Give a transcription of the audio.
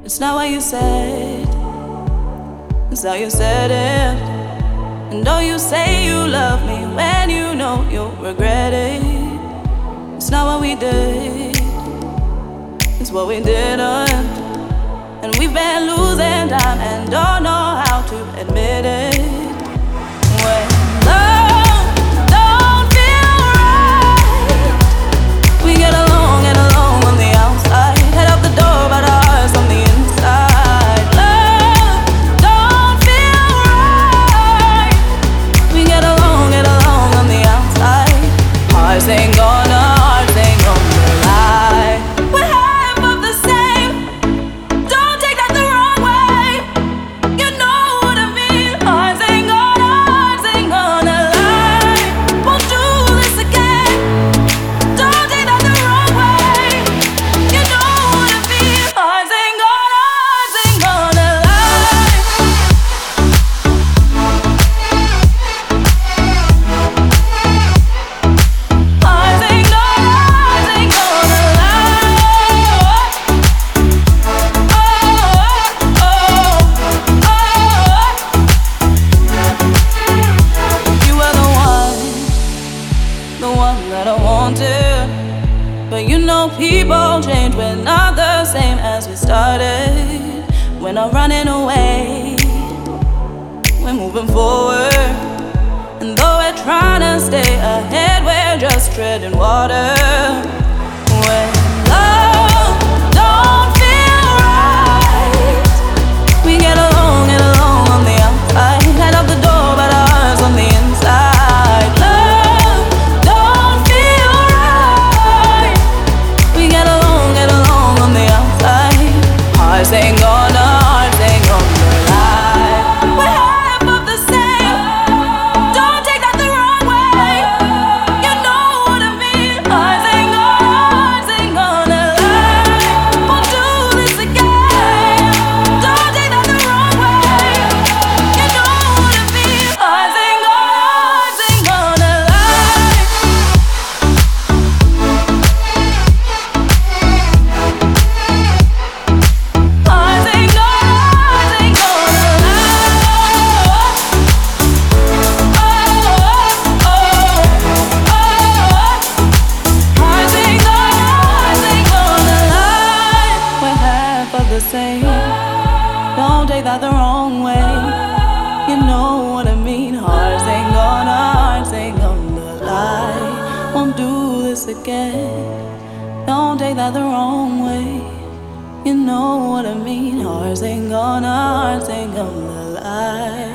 It's not what you said, it's how you said it. And though you say you love me, when you know you'll regret it. It's not what we did, it's what we didn't. And we've been losing time and don't know how to admit it. When love don't feel right, we get along on the outside, head out the door but our hearts on the inside. Love don't feel right, we get along on the outside. Hearts ain't gonna lie. We're half of the same, don't take that the wrong way. You know what I mean. Hearts ain't gonna lie. Won't do this again. Don't take that the wrong way. You know what I mean. Hearts ain't gonna lie. Hearts ain't gonna lie. You were the one that I wanted. But you know people change, we're not the same as we started. We're not running away, we're moving forward. And though we're trying to stay ahead, we're just treading water. When love don't feel right, we get along on the outside, head out the door but our hearts on the inside. Love don't feel right, we get along on the outside. Hearts ain't gonna lie. We're half of the same, don't take that the wrong way. You know what I mean. Hearts ain't gonna lie. Won't do this again. Don't take that the wrong way. You know what I mean. Hearts ain't gonna lie. Hearts ain't gonna lie. Hearts ain't gonna lie. We're half of the same, don't take that the wrong way. You know what I mean. Hearts ain't gonna lie. Won't do this again. Don't take that the wrong way. You know what I mean. Hearts ain't gonna lie.